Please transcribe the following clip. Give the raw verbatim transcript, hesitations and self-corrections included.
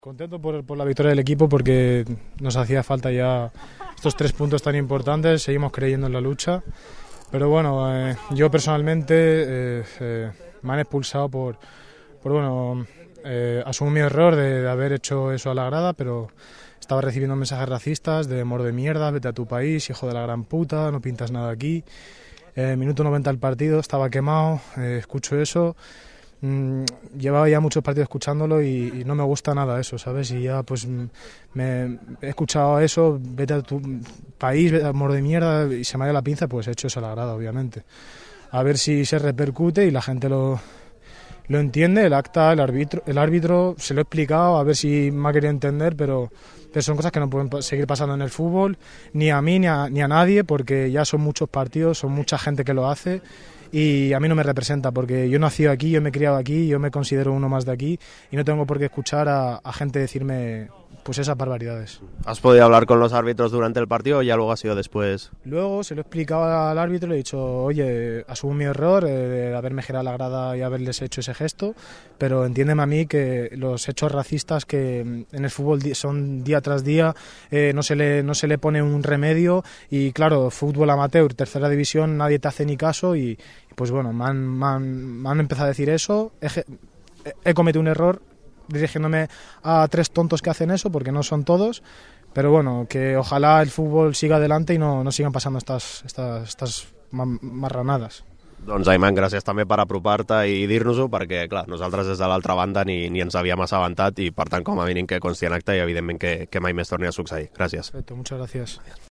Contento por, por la victoria del equipo porque nos hacía falta ya estos tres puntos tan importantes, seguimos creyendo en la lucha, pero bueno, eh, yo personalmente eh, eh, me han expulsado por, por bueno, eh, asumo mi error de, de haber hecho eso a la grada, pero estaba recibiendo mensajes racistas de mor de mierda, vete a tu país, hijo de la gran puta, no pintas nada aquí. Eh, minuto noventa del partido, estaba quemado, eh, escucho eso. Mm, llevaba ya muchos partidos escuchándolo y, y no me gusta nada eso, ¿sabes? Y ya pues me he escuchado eso, vete a tu país, vete a mor de mierda, y se me ha ido la pinza, pues he hecho eso a la grada, obviamente. A ver si se repercute y la gente lo, lo entiende, el acta, el árbitro, el árbitro, se lo he explicado, a ver si me ha querido entender, pero, pero son cosas que no pueden seguir pasando en el fútbol, ni a mí ni a, ni a nadie, porque ya son muchos partidos, son mucha gente que lo hace. Y a mí no me representa porque yo he nacido aquí, yo me he criado aquí, yo me considero uno más de aquí y no tengo por qué escuchar a, a gente decirme pues esas barbaridades. ¿Has podido hablar con los árbitros durante el partido o ya luego ha sido después? Luego se lo he explicado al árbitro, le he dicho, oye, asumo mi error eh, de haberme girado la grada y haberles hecho ese gesto, pero entiéndeme a mí que los hechos racistas que en el fútbol son día tras día, eh, no se le, no se le pone un remedio y claro, fútbol amateur, tercera división, nadie te hace ni caso y pues bueno, me han, me han, me han empezado a decir eso, he, he cometido un error dirigiéndome a tres tontos que hacen eso, porque no son todos, pero bueno, que ojalá el fútbol siga adelante y no, no sigan pasando estas, estas, estas marranadas. Doncs, Ayman, gràcies també per apropar-te i dir-nos-ho, perquè, clar, nosaltres des de l'altra banda ni, ni ens havíem assabentat i, per tant, com a mínim que consti en acte i, evidentment, que, que mai més torni a succeir. Gràcies. Perfecto, muchas gracias.